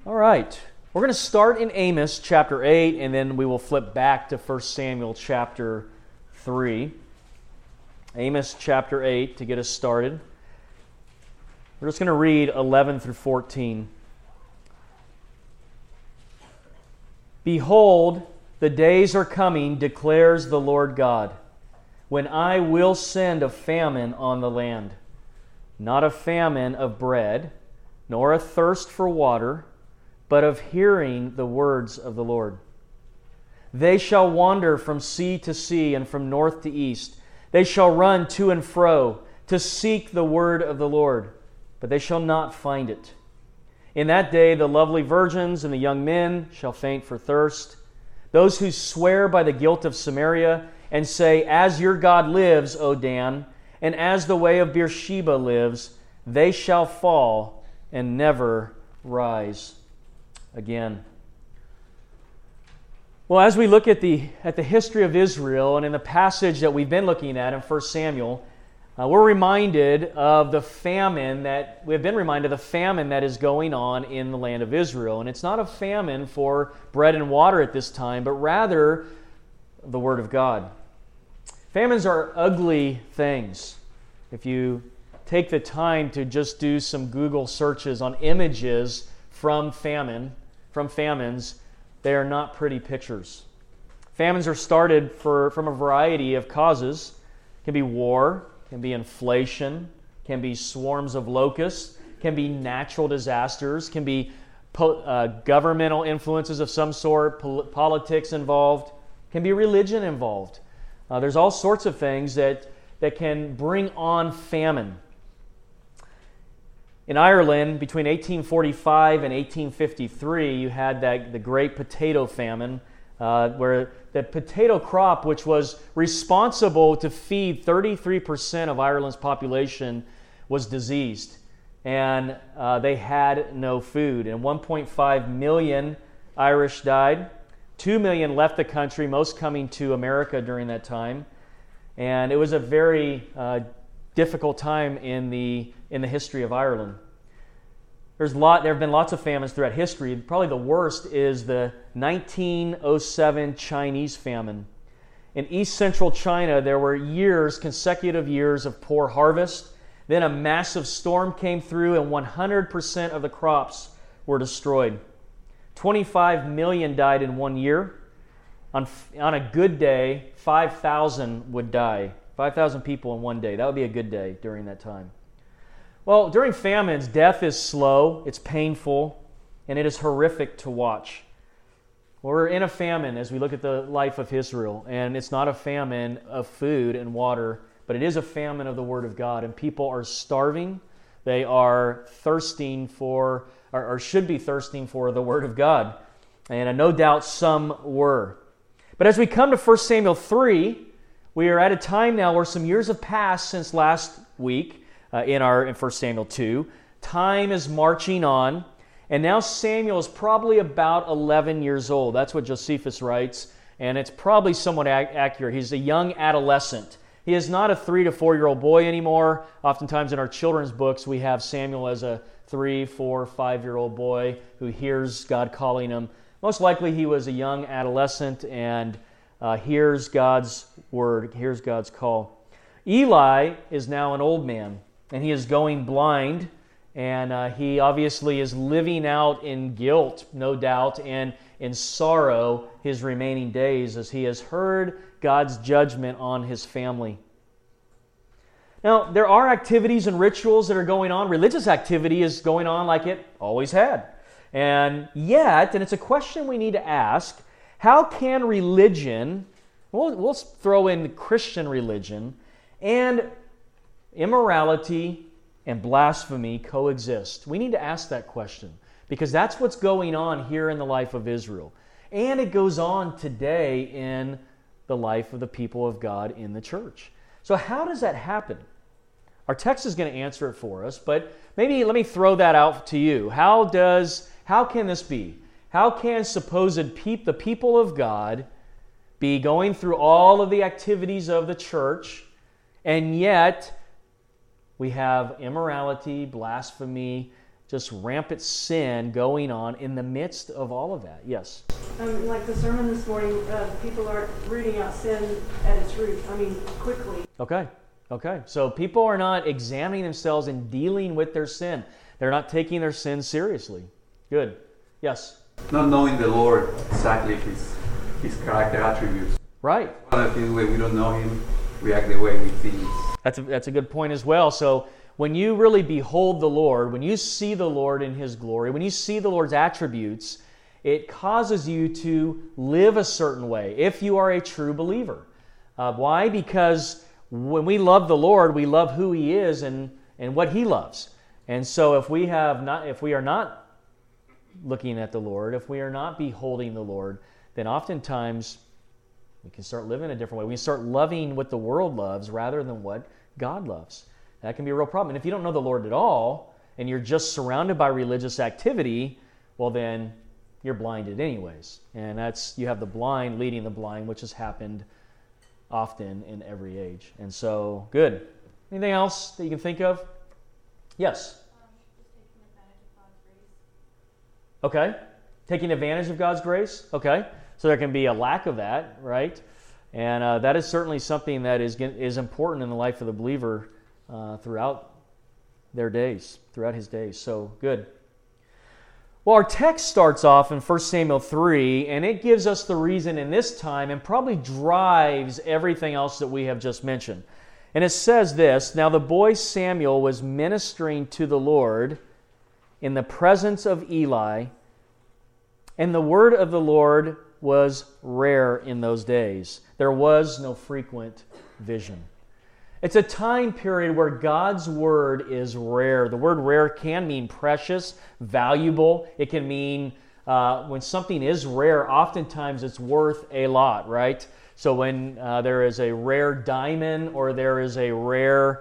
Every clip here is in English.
All right, we're going to start in Amos chapter 8, and then we will flip back to 1 Samuel chapter 3. Amos chapter 8 to get us started. We're just going to read 11 through 14. Behold, the days are coming, declares the Lord God, when I will send a famine on the land, not a famine of bread, nor a thirst for water, but of hearing the words of the Lord. They shall wander from sea to sea and from north to east. They shall run to and fro to seek the word of the Lord, but they shall not find it. In that day the lovely virgins and the young men shall faint for thirst. Those who swear by the guilt of Samaria and say, As your God lives, O Dan, and as the way of Beersheba lives, they shall fall and never rise again. Well, as we look at the history of Israel and in the passage that we've been looking at in 1 Samuel, we're reminded of the famine that is going on in the land of Israel. And it's not a famine for bread and water at this time, but rather the Word of God. Famines are ugly things. If you take the time to just do some Google searches on images from famines, they are not pretty pictures. Famines are started from a variety of causes. It can be war, can be inflation, can be swarms of locusts, can be natural disasters, can be governmental influences of some sort, politics involved, can be religion involved. There's all sorts of things that can bring on famine. In Ireland, between 1845 and 1853, you had the Great Potato Famine, where the potato crop, which was responsible to feed 33% of Ireland's population, was diseased. And they had no food. And 1.5 million Irish died. 2 million left the country, most coming to America during that time. And it was a very difficult time in the history of Ireland. There have been lots of famines throughout history. Probably the worst is the 1907 Chinese famine. In East Central China, there were consecutive years of poor harvest. Then a massive storm came through and 100% of the crops were destroyed. 25 million died in 1 year. On a good day, 5,000 would die. 5,000 people in one day. That would be a good day during that time. Well, during famines, death is slow, it's painful, and it is horrific to watch. We're in a famine as we look at the life of Israel, and it's not a famine of food and water, but it is a famine of the Word of God, and people are starving. They are thirsting for, or should be thirsting for, the Word of God, and no doubt some were. But as we come to 1 Samuel 3, we are at a time now where some years have passed since last week, in 1 Samuel 2. Time is marching on, and now Samuel is probably about 11 years old. That's what Josephus writes, and it's probably somewhat accurate. He's a young adolescent. He is not a 3 to 4-year-old boy anymore. Oftentimes in our children's books, we have Samuel as a 3, 4, 5-year-old boy who hears God calling him. Most likely he was a young adolescent and hears God's word, hears God's call. Eli is now an old man, and he is going blind, and he obviously is living out in guilt, no doubt, and in sorrow his remaining days as he has heard God's judgment on his family. Now, there are activities and rituals that are going on. Religious activity is going on like it always had. And yet, and it's a question we need to ask, how can religion, we'll throw in Christian religion, and immorality and blasphemy coexist? We need to ask that question because that's what's going on here in the life of Israel. And it goes on today in the life of the people of God in the church. So how does that happen? Our text is going to answer it for us, but maybe let me throw that out to you. How can this be? How can the people of God be going through all of the activities of the church, and yet we have immorality, blasphemy, just rampant sin going on in the midst of all of that. Yes? Like the sermon this morning, people are rooting out sin at its root. Quickly. Okay. So people are not examining themselves and dealing with their sin. They're not taking their sin seriously. Good. Yes? Not knowing the Lord exactly, his character attributes. Right. One of the things when we don't know Him, we act the way we think. That's a good point as well. So when you really behold the Lord, when you see the Lord in His glory, when you see the Lord's attributes, it causes you to live a certain way if you are a true believer. Why? Because when we love the Lord, we love who He is and what He loves. And so if we are not looking at the Lord, if we are not beholding the Lord, then oftentimes we can start living a different way. We can start loving what the world loves rather than what God loves. That can be a real problem. And if you don't know the Lord at all, and you're just surrounded by religious activity, well then you're blinded anyways. And you have the blind leading the blind, which has happened often in every age. And so, good. Anything else that you can think of? Yes? Okay. Taking advantage of God's grace? Okay. So there can be a lack of that, right? And that is certainly something that is important in the life of the believer throughout their days, throughout his days. So, good. Well, our text starts off in 1 Samuel 3, and it gives us the reason in this time and probably drives everything else that we have just mentioned. And it says this, "Now the boy Samuel was ministering to the Lord in the presence of Eli, and the word of the Lord was rare in those days. There was no frequent vision." It's a time period where God's word is rare. The word rare can mean precious, valuable. It can mean when something is rare, oftentimes it's worth a lot, right? So when there is a rare diamond, or there is a rare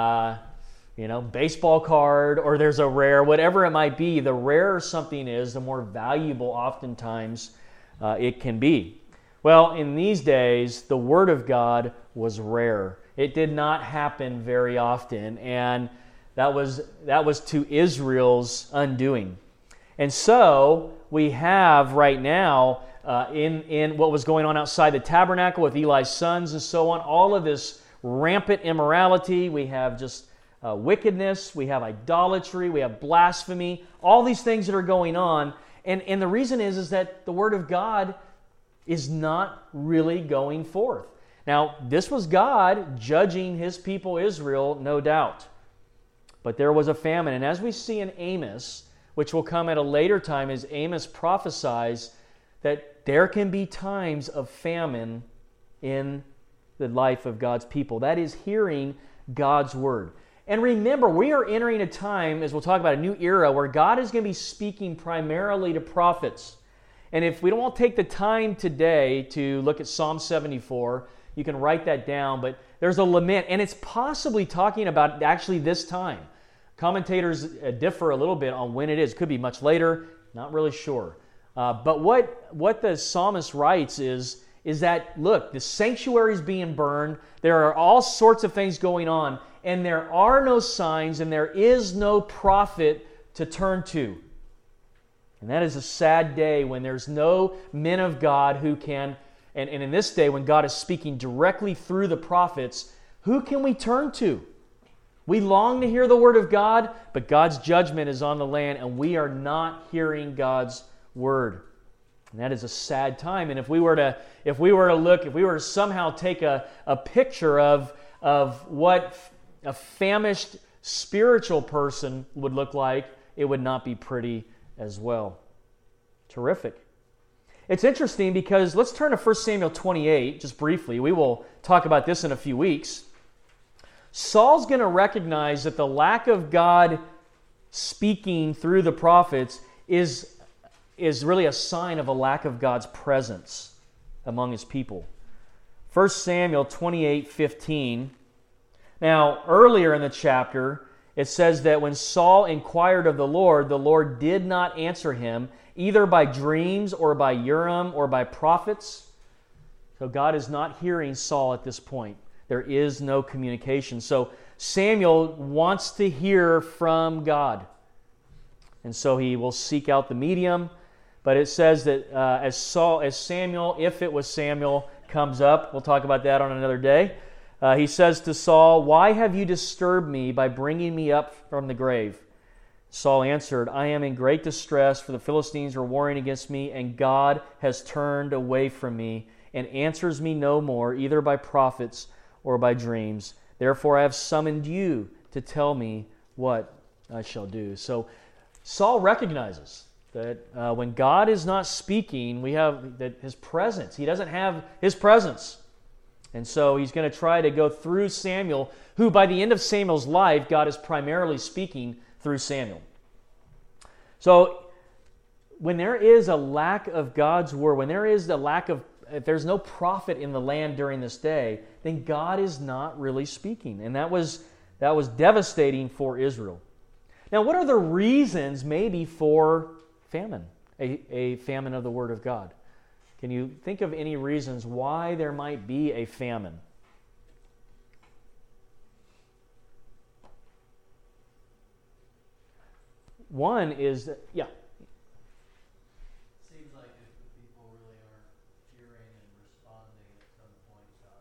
baseball card, or there's a rare, whatever it might be, the rarer something is, the more valuable oftentimes it can be. Well, in these days, the Word of God was rare. It did not happen very often, and that was to Israel's undoing. And so we have right now in what was going on outside the tabernacle with Eli's sons and so on, all of this rampant immorality. We have just wickedness, we have idolatry, we have blasphemy, all these things that are going on. And the reason is that the Word of God is not really going forth. Now, this was God judging His people Israel, no doubt. But there was a famine. And as we see in Amos, which will come at a later time as Amos prophesies, that there can be times of famine in the life of God's people. That is hearing God's Word. And remember, we are entering a time, as we'll talk about, a new era where God is going to be speaking primarily to prophets. And if we don't take the time today to look at Psalm 74, you can write that down, but there's a lament, and it's possibly talking about actually this time. Commentators differ a little bit on when it is. It could be much later, not really sure. But what the psalmist writes is that, look, the sanctuary is being burned, there are all sorts of things going on, and there are no signs, and there is no prophet to turn to. And that is a sad day when there's no men of God who can, and in this day when God is speaking directly through the prophets, who can we turn to? We long to hear the Word of God, but God's judgment is on the land, and we are not hearing God's Word. And that is a sad time. And if we were to somehow take a picture of what a famished spiritual person would look like, it would not be pretty as well. Terrific. It's interesting because let's turn to 1 Samuel 28 just briefly. We will talk about this in a few weeks. Saul's going to recognize that the lack of God speaking through the prophets is really a sign of a lack of God's presence among His people. 1 Samuel 28:15. Now, earlier in the chapter, it says that when Saul inquired of the Lord did not answer him, either by dreams or by Urim or by prophets. So God is not hearing Saul at this point. There is no communication. So Samuel wants to hear from God. And so he will seek out the medium. But it says that as Samuel, if it was Samuel, comes up, we'll talk about that on another day, he says to Saul, "Why have you disturbed me by bringing me up from the grave?" Saul answered, "I am in great distress, for the Philistines are warring against me, and God has turned away from me, and answers me no more, either by prophets or by dreams. Therefore I have summoned you to tell me what I shall do." So Saul recognizes that when God is not speaking, we have that His presence. He doesn't have His presence. And so he's going to try to go through Samuel, who by the end of Samuel's life, God is primarily speaking through Samuel. So when there is a lack of God's word, when there is a lack of, if there's no prophet in the land during this day, then God is not really speaking. And that was devastating for Israel. Now, what are the reasons maybe for famine, a famine of the Word of God? Can you think of any reasons why there might be a famine? One is that, yeah. Seems like if the people really aren't hearing and responding at some point, God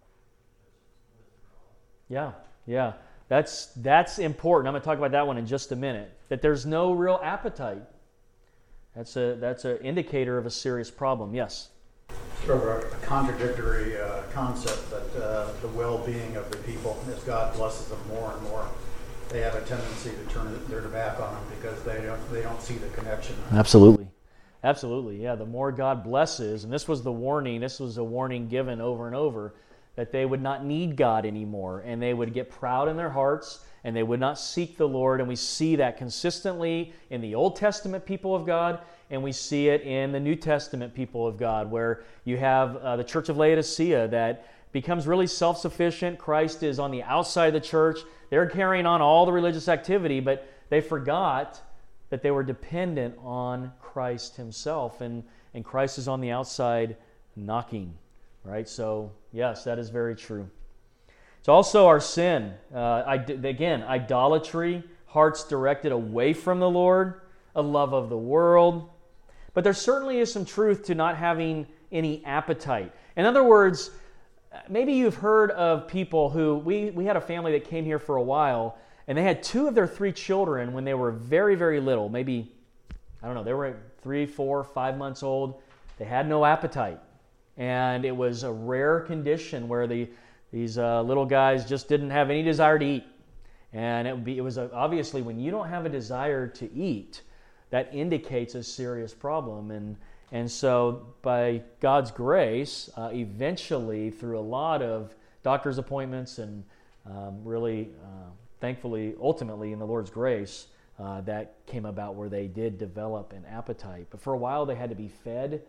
just withdraws. Yeah. That's important. I'm going to talk about that one in just a minute. That there's no real appetite. That's an indicator of a serious problem. Yes? Sort of a contradictory concept that the well-being of the people, as God blesses them more and more, they have a tendency to turn their back on them because they don't see the connection. Absolutely. Yeah, the more God blesses, and this was a warning given over and over, that they would not need God anymore, and they would get proud in their hearts, and they would not seek the Lord. And we see that consistently in the Old Testament people of God, and we see it in the New Testament people of God, where you have the Church of Laodicea that becomes really self-sufficient. Christ is on the outside of the church. They're carrying on all the religious activity, but they forgot that they were dependent on Christ Himself, and Christ is on the outside knocking, right? So, yes, that is very true. It's also our sin. Again, idolatry, hearts directed away from the Lord, a love of the world. But there certainly is some truth to not having any appetite. In other words, maybe you've heard of people who, we had a family that came here for a while, and they had 2 of their 3 children when they were very, very little. Maybe, I don't know, they were 3, 4, 5 months old. They had no appetite. And it was a rare condition where these little guys just didn't have any desire to eat. And it was obviously when you don't have a desire to eat, that indicates a serious problem. And so by God's grace, eventually through a lot of doctor's appointments and really thankfully, ultimately in the Lord's grace, that came about where they did develop an appetite. But for a while they had to be fed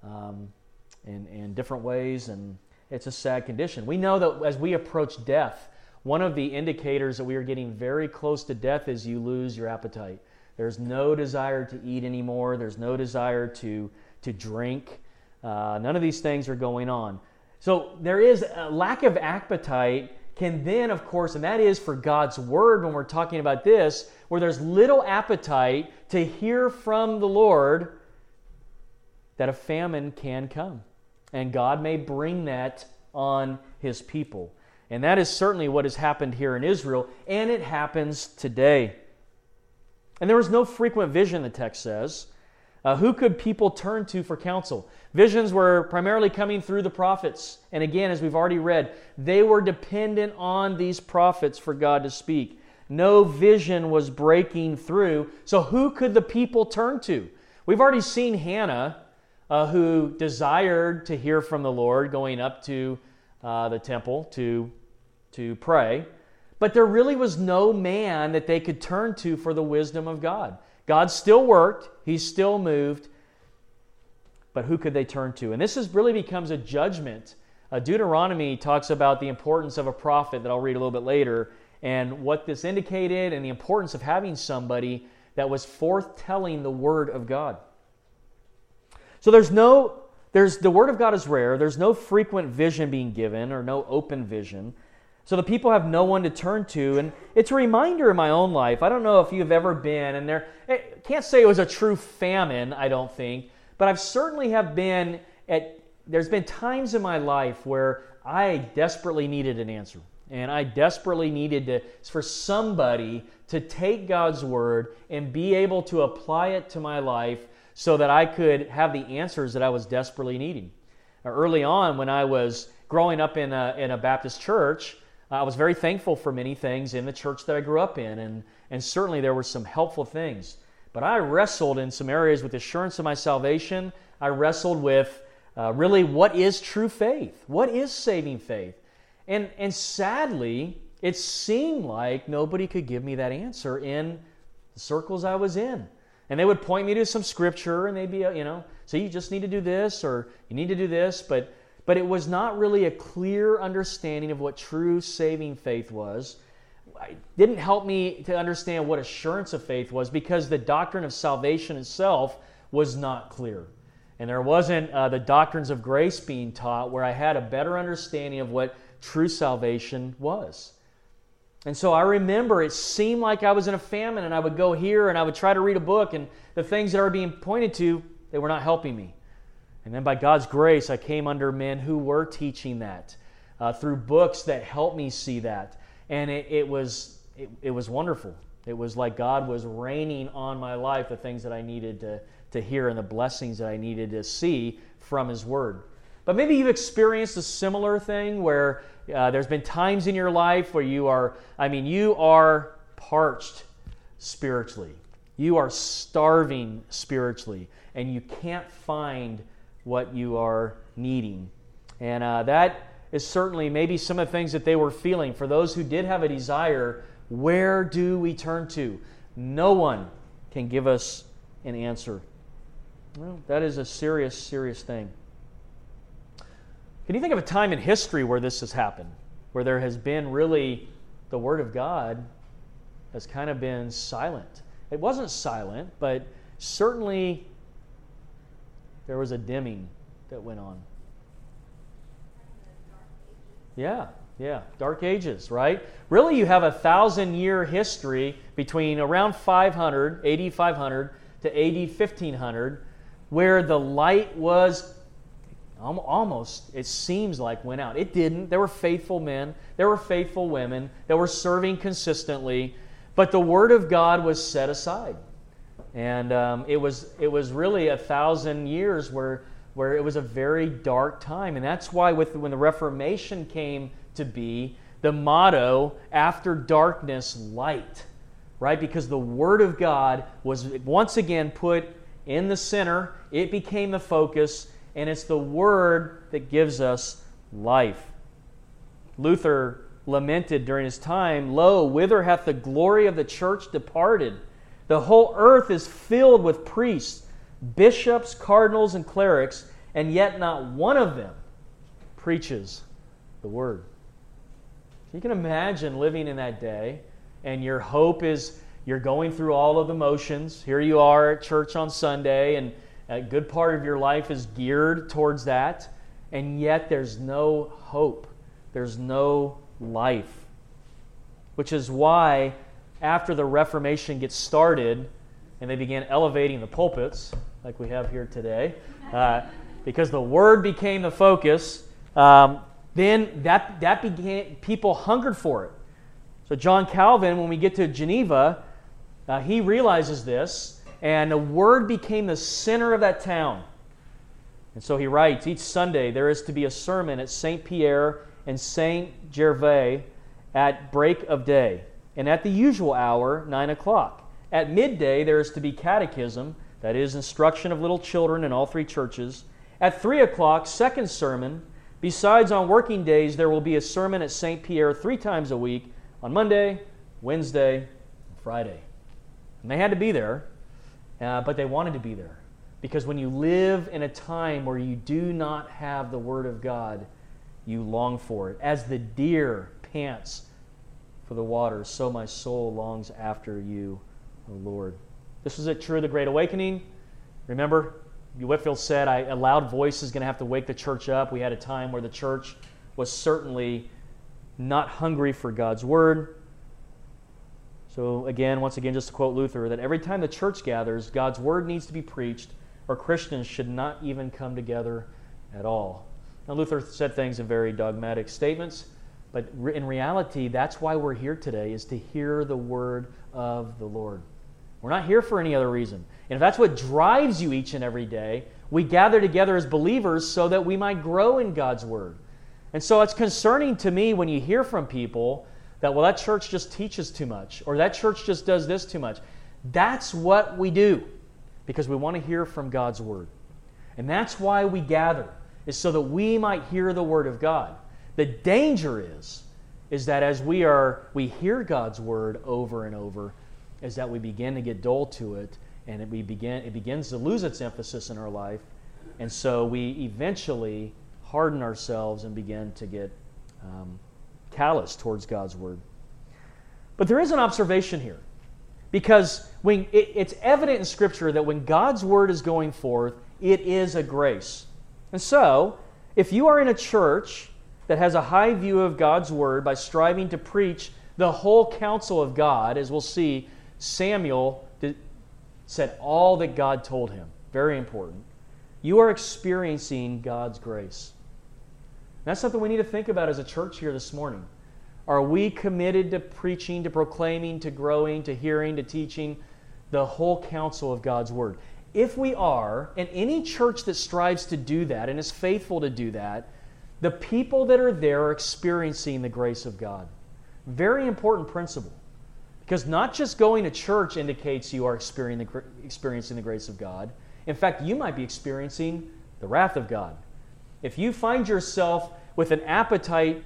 in different ways, and it's a sad condition. We know that as we approach death, one of the indicators that we are getting very close to death is you lose your appetite. There's no desire to eat anymore. There's no desire to drink. None of these things are going on. So there is a lack of appetite can then, of course, and that is for God's Word when we're talking about this, where there's little appetite to hear from the Lord, that a famine can come. And God may bring that on His people. And that is certainly what has happened here in Israel, and it happens today. And there was no frequent vision, the text says. Who could people turn to for counsel? Visions were primarily coming through the prophets. And again, as we've already read, they were dependent on these prophets for God to speak. No vision was breaking through. So who could the people turn to? We've already seen Hannah, who desired to hear from the Lord, going up to the temple to pray. But there really was no man that they could turn to for the wisdom of God. God still worked. He still moved. But who could they turn to? And this really becomes a judgment. Deuteronomy talks about the importance of a prophet that I'll read a little bit later, and what this indicated, and the importance of having somebody that was forthtelling the Word of God. So the Word of God is rare. There's no frequent vision being given, or no open vision. So the people have no one to turn to, and it's a reminder in my own life. I don't know if you've ever been, and I can't say it was a true famine, I don't think, but I've certainly there's been times in my life where I desperately needed an answer, and I desperately needed for somebody to take God's Word and be able to apply it to my life so that I could have the answers that I was desperately needing. Early on, when I was growing up in a Baptist church, I was very thankful for many things in the church that I grew up in, and certainly there were some helpful things. But I wrestled in some areas with assurance of my salvation. I wrestled with really what is true faith? What is saving faith? And sadly, it seemed like nobody could give me that answer in the circles I was in. And they would point me to some scripture, and they'd be, so you just need to do this, or you need to do this, but it was not really a clear understanding of what true saving faith was. It didn't help me to understand what assurance of faith was because the doctrine of salvation itself was not clear. And there wasn't the doctrines of grace being taught where I had a better understanding of what true salvation was. And so I remember it seemed like I was in a famine, and I would go here and I would try to read a book, and the things that are being pointed to, they were not helping me. And then by God's grace, I came under men who were teaching that through books that helped me see that. And it was wonderful. It was like God was raining on my life the things that I needed to hear and the blessings that I needed to see from His Word. But maybe you've experienced a similar thing where there's been times in your life where you are parched spiritually. You are starving spiritually, and you can't find what you are needing. And that is certainly maybe some of the things that they were feeling. For those who did have a desire, where do we turn to? No one can give us an answer. Well, that is a serious, serious thing. Can you think of a time in history where this has happened? Where there has been really the Word of God has kind of been silent. It wasn't silent, but certainly there was a dimming that went on. Yeah. Dark Ages, right? Really, you have a 1,000-year history between around 500, AD 500 to AD 1500, where the light was almost, it seems like, went out. It didn't. There were faithful men. There were faithful women that were serving consistently, but the Word of God was set aside. And it was really 1,000 years where it was a very dark time. And that's why when the Reformation came to be, the motto, after darkness, light, right? Because the Word of God was once again put in the center. It became the focus, and it's the Word that gives us life. Luther lamented during his time, "Lo, whither hath the glory of the church departed? The whole earth is filled with priests, bishops, cardinals, and clerics, and yet not one of them preaches the Word." You can imagine living in that day, and your hope is you're going through all of the motions. Here you are at church on Sunday, and a good part of your life is geared towards that, and yet there's no hope. There's no life. Which is why after the Reformation gets started, and they began elevating the pulpits, like we have here today, because the Word became the focus, then that began, people hungered for it. So John Calvin, when we get to Geneva, he realizes this, and the Word became the center of that town. And so he writes, each Sunday there is to be a sermon at St. Pierre and St. Gervais at break of day, and at the usual hour, 9 o'clock. At midday there is to be catechism, that is, instruction of little children in all three churches. At 3 o'clock, second sermon. Besides, on working days, there will be a sermon at St. Pierre 3 times a week, on Monday, Wednesday, and Friday. And they had to be there, but they wanted to be there. Because when you live in a time where you do not have the Word of God, you long for it. As the deer pants for the water, so my soul longs after you, O Lord. This was true of the Great Awakening. Remember, Whitefield said, a loud voice is going to have to wake the church up. We had a time where the church was certainly not hungry for God's Word. So again, once again, just to quote Luther, that every time the church gathers, God's Word needs to be preached, or Christians should not even come together at all. Now, Luther said things in very dogmatic statements, but in reality, that's why we're here today, is to hear the Word of the Lord. We're not here for any other reason. And if that's what drives you each and every day, we gather together as believers so that we might grow in God's Word. And so it's concerning to me when you hear from people that, well, that church just teaches too much, or that church just does this too much. That's what we do, because we want to hear from God's Word. And that's why we gather, is so that we might hear the Word of God. The danger is that as we hear God's Word over and over, is that we begin to get dull to it, and it begins to lose its emphasis in our life, and so we eventually harden ourselves and begin to get callous towards God's Word. But there is an observation here, because it's evident in Scripture that when God's Word is going forth, it is a grace. And so, if you are in a church that has a high view of God's Word by striving to preach the whole counsel of God, as we'll see, Samuel said all that God told him. Very important. You are experiencing God's grace. That's something we need to think about as a church here this morning. Are we committed to preaching, to proclaiming, to growing, to hearing, to teaching the whole counsel of God's Word? If we are, and any church that strives to do that and is faithful to do that, the people that are there are experiencing the grace of God. Very important principle. Because not just going to church indicates you are experiencing the grace of God. In fact, you might be experiencing the wrath of God. If you find yourself with an appetite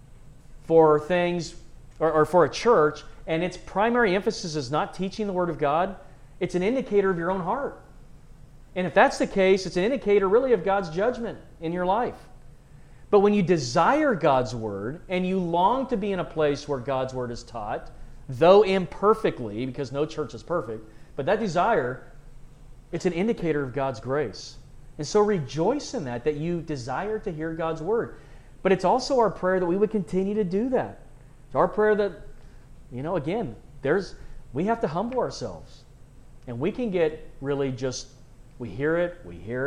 for things, or for a church, and its primary emphasis is not teaching the Word of God, it's an indicator of your own heart. And if that's the case, it's an indicator really of God's judgment in your life. But when you desire God's Word, and you long to be in a place where God's Word is taught, though imperfectly, because no church is perfect, but that desire, it's an indicator of God's grace. And so rejoice in that you desire to hear God's Word. But it's also our prayer that we would continue to do that. It's our prayer that, again, we have to humble ourselves. And we can get really just, we hear it,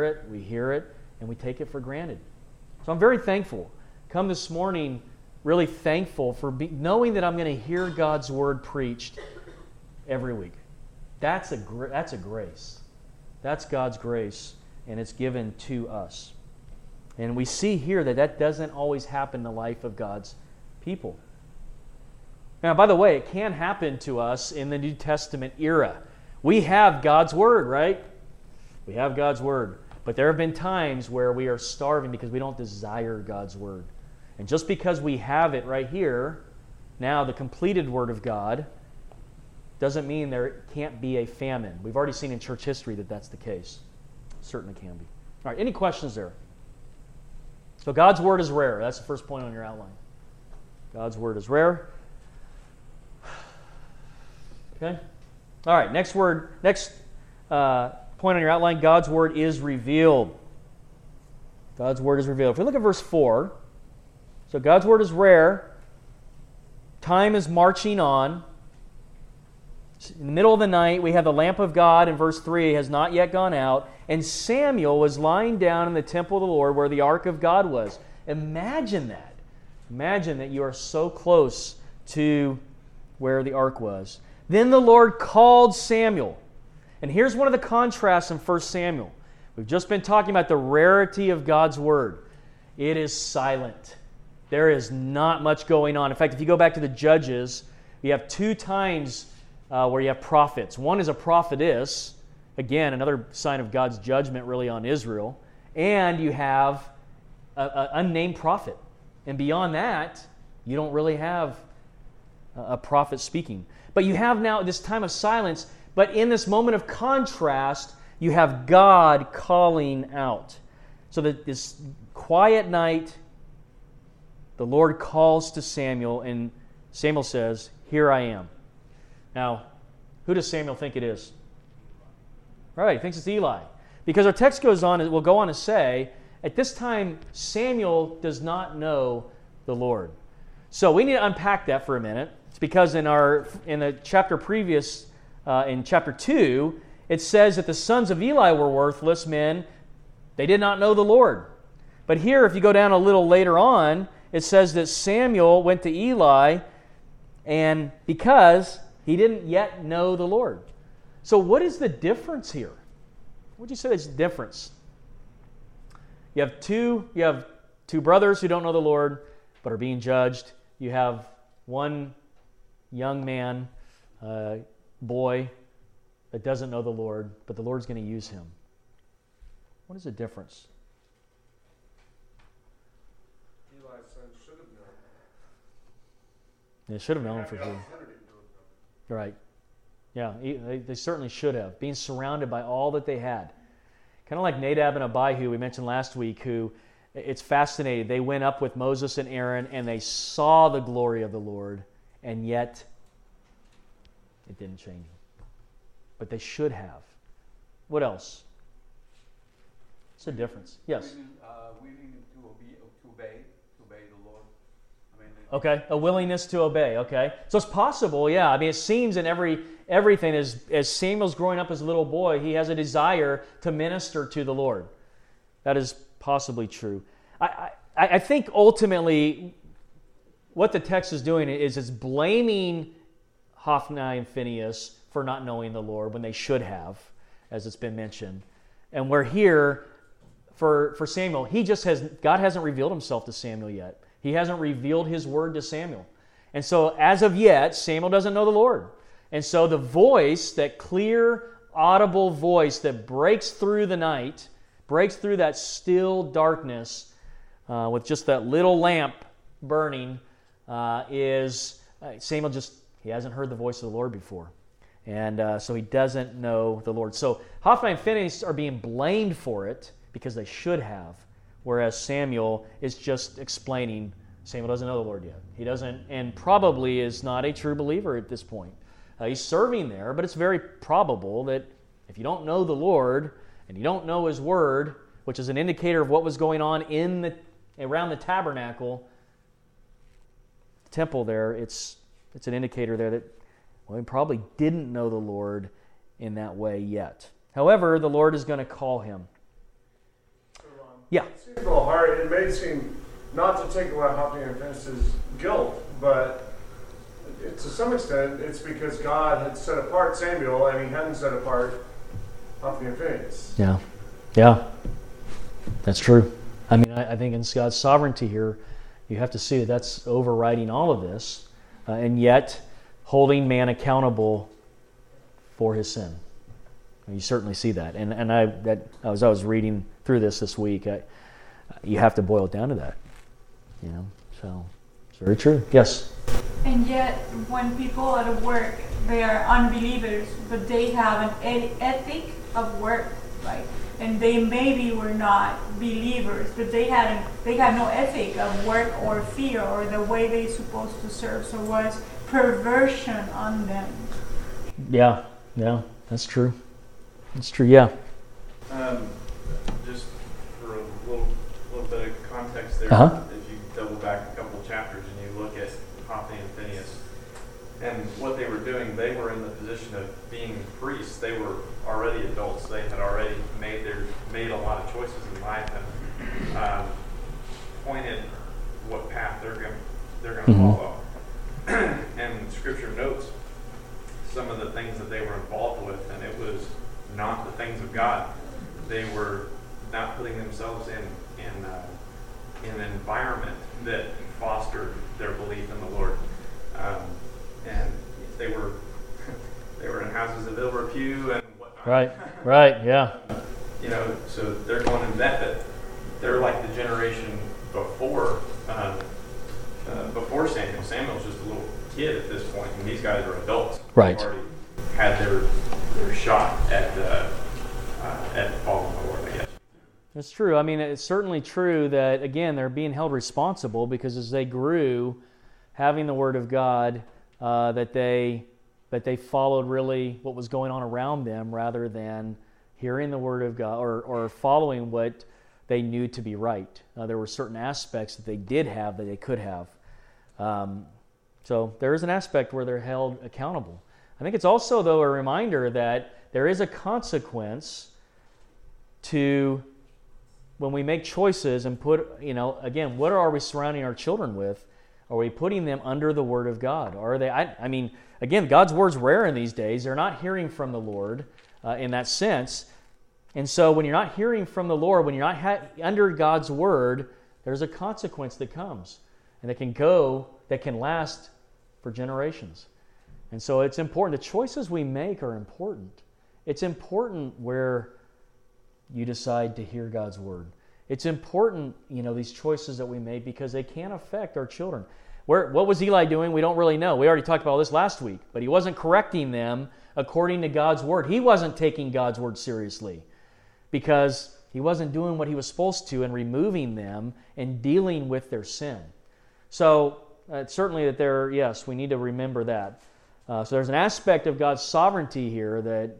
and we take it for granted. So I'm very thankful. Come this morning really thankful for knowing that I'm going to hear God's Word preached every week. That's a grace. That's God's grace, and it's given to us. And we see here that doesn't always happen in the life of God's people. Now, by the way, it can happen to us in the New Testament era. We have God's Word, right? We have God's Word. But there have been times where we are starving because we don't desire God's Word. And just because we have it right here, now the completed Word of God, doesn't mean there can't be a famine. We've already seen in church history that that's the case. It certainly can be. All right, any questions there? So God's Word is rare. That's the first point on your outline. God's Word is rare. Okay? All right, next point on your outline, God's Word is revealed. God's Word is revealed. If we look at verse 4, so God's Word is rare. Time is marching on. In the middle of the night, we have the lamp of God in verse 3 has not yet gone out. And Samuel was lying down in the temple of the Lord where the ark of God was. Imagine that. Imagine that you are so close to where the ark was. Then the Lord called Samuel. And here's one of the contrasts in 1 Samuel. We've just been talking about the rarity of God's Word. It is silent. There is not much going on. In fact, if you go back to the Judges, you have 2 times where you have prophets. One is a prophetess, again, another sign of God's judgment really on Israel. And you have an unnamed prophet. And beyond that, you don't really have a prophet speaking. But you have now this time of silence, but in this moment of contrast, you have God calling out. So that this quiet night, the Lord calls to Samuel, and Samuel says, "Here I am." Now, who does Samuel think it is? Right, he thinks it's Eli. Because our text will go on to say, at this time, Samuel does not know the Lord. So we need to unpack that for a minute. It's because in the chapter previous, in chapter 2, it says that the sons of Eli were worthless men. They did not know the Lord. But here, if you go down a little later on, it says that Samuel went to Eli and because he didn't yet know the Lord. So what is the difference here? What would you say is the difference? You have two brothers who don't know the Lord but are being judged. You have one young man, boy, that doesn't know the Lord, but the Lord's going to use him. What is the difference? Eli's son should have known. They should have known for sure. Right. Yeah, they certainly should have. Being surrounded by all that they had. Kind of like Nadab and Abihu we mentioned last week, who, it's fascinating. They went up with Moses and Aaron and they saw the glory of the Lord, and yet it didn't change them. But they should have. What else? What's the difference? Yes? Willing to obey the Lord. I mean, Okay, a willingness to obey. Okay, so it's possible. Yeah, I mean, it seems in everything as Samuel's growing up as a little boy, he has a desire to minister to the Lord. That is possibly true. I think ultimately, what the text is doing is it's blaming Hophni and Phinehas for not knowing the Lord when they should have, as it's been mentioned. And we're here for Samuel. God hasn't revealed himself to Samuel yet. He hasn't revealed his word to Samuel. And so as of yet, Samuel doesn't know the Lord. And so the voice, that clear, audible voice that breaks through the night, breaks through that still darkness with just that little lamp burning, is Samuel he hasn't heard the voice of the Lord before. And so he doesn't know the Lord. So Hophni and Phinehas are being blamed for it because they should have. Whereas Samuel is just explaining Samuel doesn't know the Lord yet. He doesn't, and probably is not a true believer at this point. He's serving there, but it's very probable that if you don't know the Lord and you don't know His Word, which is an indicator of what was going on around the tabernacle, temple there, it's an indicator there that he probably didn't know the Lord in that way yet. However, the Lord is going to call him. Yeah. It seems a little hard. It may seem not to take away Hophni and Phinehas' guilt, but to some extent, it's because God had set apart Samuel and He hadn't set apart Hophni and Phinehas. Yeah, that's true. I mean, I think in God's sovereignty here, you have to see that that's overriding all of this, and yet holding man accountable for his sin. You certainly see that, and as I was reading through this week, you have to boil it down to that. So it's very true. Yes. And yet, when people at work, they are unbelievers, but they have an ethic of work, right? And they maybe were not believers, but they had no ethic of work or fear or the way they're supposed to serve. So it was perversion on them. Yeah, that's true. It's true, yeah. Just for a little bit of context there, if you double back a couple of chapters and you look at Hophni and Phinehas and what they were doing, they were in the position of being priests. They were already adults. They had already made a lot of choices in life and pointed what path they're going to follow. And Scripture notes some of the things that they were involved with, and it was not the things of God. They were not putting themselves in an environment that fostered their belief in the Lord, and they were in houses of ill repute and whatnot. Right, yeah. So they're going in that they're like the generation before Samuel. Samuel's just a little kid at this point, and these guys are adults. Right. They've already had their shot at following the Lord, I guess. It's true. I mean, it's certainly true that, again, they're being held responsible because as they grew, having the Word of God, that they followed really what was going on around them rather than hearing the Word of God or following what they knew to be right. There were certain aspects that they did have that they could have. So there is an aspect where they're held accountable. I think it's also, though, a reminder that there is a consequence to when we make choices and put, again, what are we surrounding our children with? Are we putting them under the Word of God? Are they? I mean, again, God's Word's rare in these days. They're not hearing from the Lord in that sense. And so when you're not hearing from the Lord, when you're not under God's Word, there's a consequence that comes. And that can last for generations. And so it's important. The choices we make are important. It's important where you decide to hear God's Word. It's important, these choices that we make because they can affect our children. What was Eli doing? We don't really know. We already talked about this last week. But he wasn't correcting them according to God's Word. He wasn't taking God's Word seriously because he wasn't doing what he was supposed to and removing them and dealing with their sin. So certainly that we need to remember that. So there's an aspect of God's sovereignty here that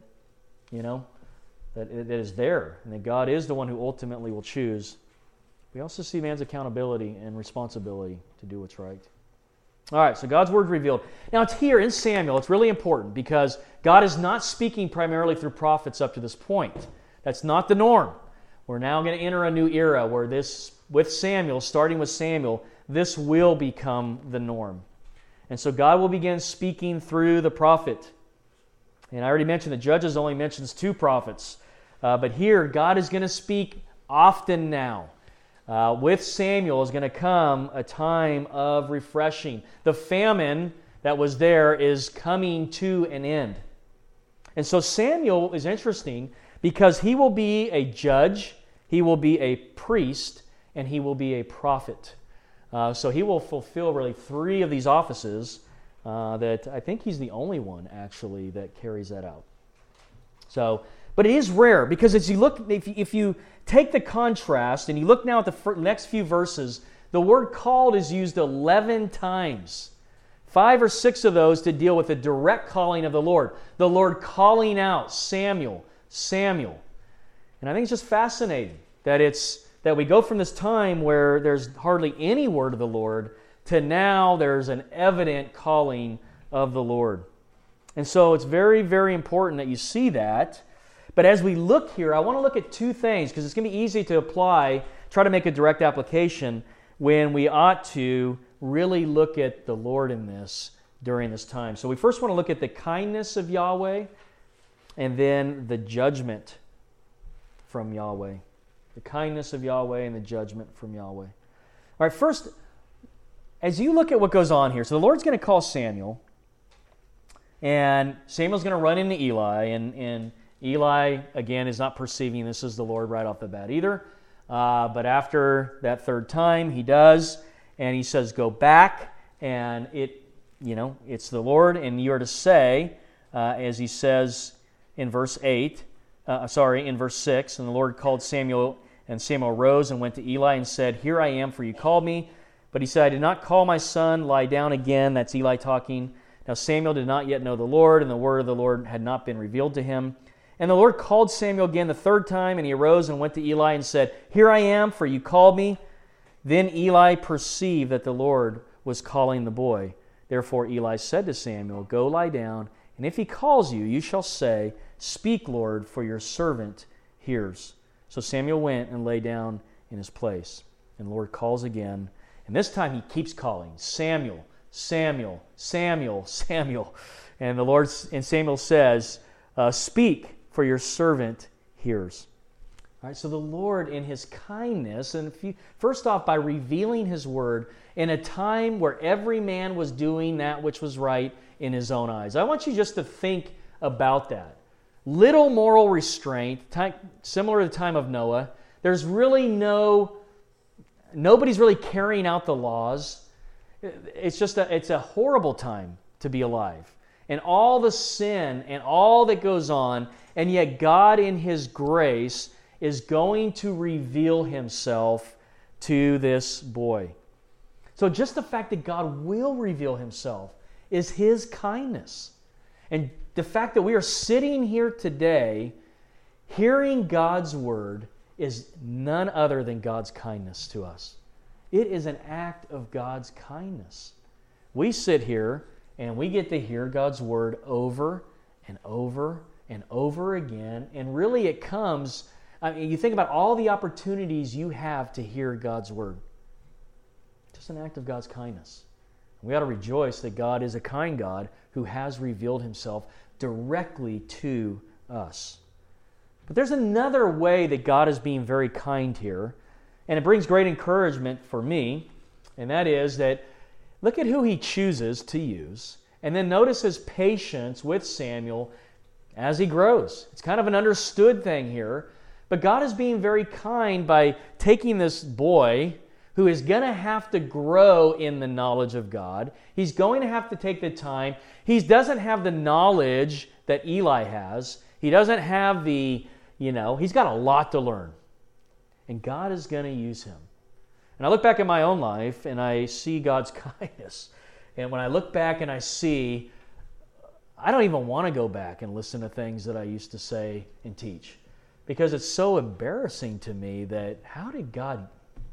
is there, and that God is the one who ultimately will choose. We also see man's accountability and responsibility to do what's right. All right, so God's Word revealed. Now it's here in Samuel. It's really important because God is not speaking primarily through prophets up to this point. That's not the norm. We're now going to enter a new era where starting with Samuel, this will become the norm. And so God will begin speaking through the prophet. And I already mentioned that Judges only mentions 2 prophets. But here, God is going to speak often now. With Samuel is going to come a time of refreshing. The famine that was there is coming to an end. And so Samuel is interesting because he will be a judge, he will be a priest, and he will be a prophet. So he will fulfill really 3 of these offices that I think he's the only one actually that carries that out. So, but it is rare because as you look, if you take the contrast and you look now at the next few verses, the word called is used 11 times. 5 or 6 of those to deal with the direct calling of the Lord. The Lord calling out Samuel, Samuel. And I think it's just fascinating that we go from this time where there's hardly any word of the Lord to now there's an evident calling of the Lord. And so it's very, very important that you see that. But as we look here, I want to look at 2 things because it's going to be easy to try to make a direct application when we ought to really look at the Lord in this during this time. So we first want to look at the kindness of Yahweh and then the judgment from Yahweh. The kindness of Yahweh and the judgment from Yahweh. All right, first, as you look at what goes on here, so the Lord's going to call Samuel, and Samuel's going to run into Eli, and Eli, again, is not perceiving this as the Lord right off the bat either. But after that 3rd time, he does, and he says, go back, and it's the Lord, and you are to say, as he says in verse 6, and the Lord called Samuel, and Samuel rose and went to Eli and said, here I am, for you called me. But he said, I did not call my son, lie down again. That's Eli talking. Now Samuel did not yet know the Lord, and the word of the Lord had not been revealed to him. And the Lord called Samuel again the 3rd time, and he arose and went to Eli and said, here I am, for you called me. Then Eli perceived that the Lord was calling the boy. Therefore Eli said to Samuel, go lie down, and if he calls you, you shall say, speak, Lord, for your servant hears. So Samuel went and lay down in his place. And the Lord calls again, and this time he keeps calling, Samuel, Samuel, Samuel, Samuel. And Samuel says, speak, for your servant hears. All right, so the Lord in his kindness, and first off by revealing his word in a time where every man was doing that which was right in his own eyes. I want you just to think about that. Little moral restraint, similar to the time of Noah. There's really nobody's really carrying out the laws. It's a horrible time to be alive. And all the sin and all that goes on, and yet God in his grace is going to reveal himself to this boy. So just the fact that God will reveal himself is his kindness. And the fact that we are sitting here today hearing God's word is none other than God's kindness to us. It is an act of God's kindness. We sit here and we get to hear God's Word over and over and over again. And really it comes, you think about all the opportunities you have to hear God's Word. Just an act of God's kindness. We ought to rejoice that God is a kind God who has revealed Himself directly to us. But there's another way that God is being very kind here, and it brings great encouragement for me, and that is that look at who He chooses to use, and then notice His patience with Samuel as he grows. It's kind of an understood thing here, but God is being very kind by taking this boy who is going to have to grow in the knowledge of God. He's going to have to take the time. He doesn't have the knowledge that Eli has. He doesn't have he's got a lot to learn. And God is going to use him. And I look back at my own life and I see God's kindness. And when I look back and I see, I don't even want to go back and listen to things that I used to say and teach. Because it's so embarrassing to me that how did God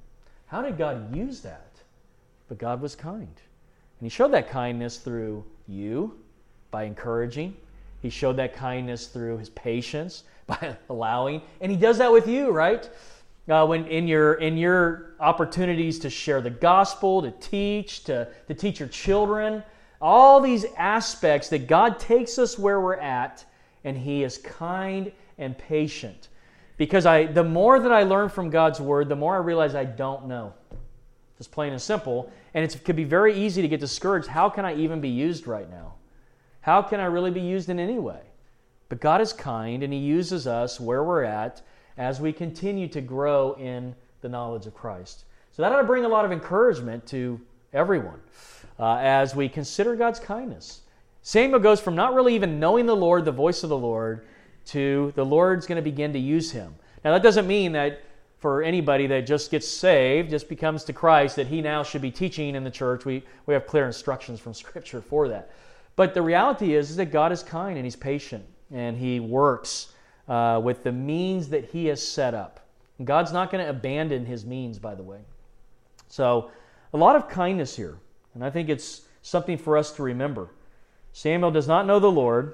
use that? But God was kind. And He showed that kindness through you by encouraging. He showed that kindness through His patience by allowing. And He does that with you, right? When in your opportunities to share the gospel, to teach your children, all these aspects that God takes us where we're at, and He is kind and patient. Because the more that I learn from God's Word, the more I realize I don't know. Just plain and simple. And it could be very easy to get discouraged. How can I even be used right now? How can I really be used in any way? But God is kind, and He uses us where we're at as we continue to grow in the knowledge of Christ. So that ought to bring a lot of encouragement to everyone as we consider God's kindness. Samuel goes from not really even knowing the Lord, the voice of the Lord, to the Lord's going to begin to use him. Now that doesn't mean that for anybody that just gets saved, just becomes to Christ, that he now should be teaching in the church. We have clear instructions from Scripture for that. But the reality is that God is kind and He's patient, and He works with the means that He has set up. And God's not going to abandon His means, by the way. So a lot of kindness here, and I think it's something for us to remember. Samuel does not know the Lord,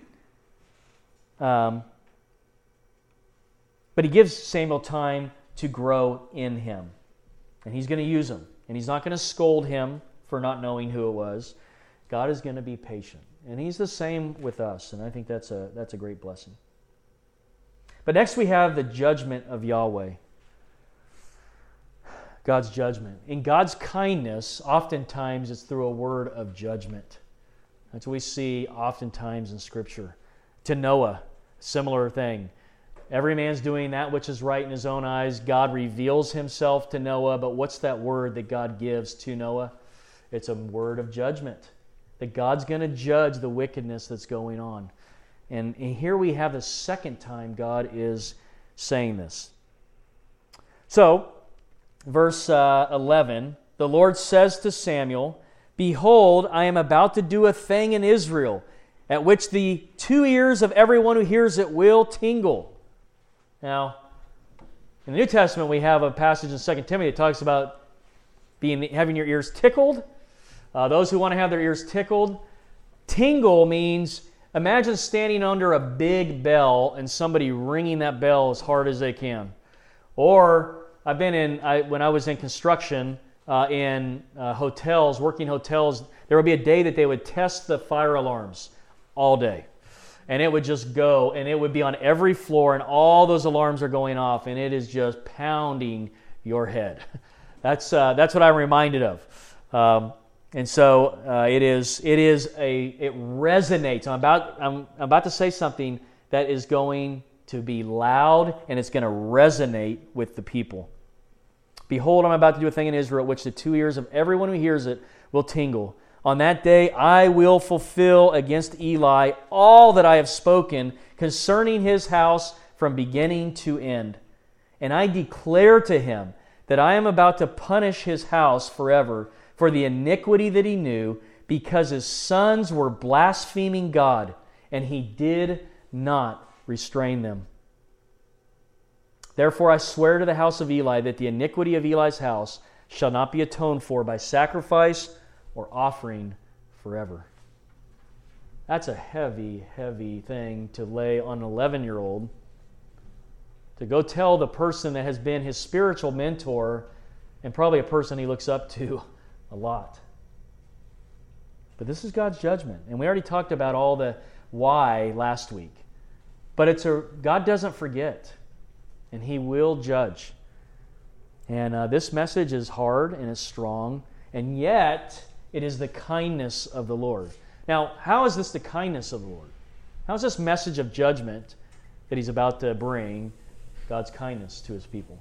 but He gives Samuel time to grow in Him. And He's going to use him. And He's not going to scold him for not knowing who it was. God is going to be patient. And He's the same with us. And I think that's a great blessing. But next we have the judgment of Yahweh. God's judgment. In God's kindness, oftentimes it's through a word of judgment. That's what we see oftentimes in Scripture. To Noah, similar thing. Every man's doing that which is right in his own eyes. God reveals Himself to Noah, but what's that word that God gives to Noah? It's a word of judgment. That God's going to judge the wickedness that's going on. And here we have the second time God is saying this. So, verse 11, the Lord says to Samuel, "Behold, I am about to do a thing in Israel, at which the 2 ears of everyone who hears it will tingle." Now, in the New Testament, we have a passage in 2 Timothy that talks about having your ears tickled. Those who want to have their ears tickled. Tingle means, imagine standing under a big bell and somebody ringing that bell as hard as they can. Or, when I was in construction, in hotels, working hotels, there would be a day that they would test the fire alarms all day. And it would just go, and it would be on every floor, and all those alarms are going off, and it is just pounding your head. That's what I'm reminded of. And so it resonates. I'm about to say something that is going to be loud, and it's going to resonate with the people. "Behold, I'm about to do a thing in Israel, which the 2 ears of everyone who hears it will tingle. On that day I will fulfill against Eli all that I have spoken concerning his house from beginning to end. And I declare to him that I am about to punish his house forever for the iniquity that he knew, because his sons were blaspheming God, and he did not restrain them. Therefore I swear to the house of Eli that the iniquity of Eli's house shall not be atoned for by sacrifice or offering forever. That's a heavy, heavy thing to lay on an 11-year-old, to go tell the person that has been his spiritual mentor and probably a person he looks up to a lot. But this is God's judgment. And we already talked about all the why last week. But God doesn't forget, and He will judge. And this message is hard and it's strong, and yet it is the kindness of the Lord. Now, how is this the kindness of the Lord? How is this message of judgment that He's about to bring God's kindness to His people?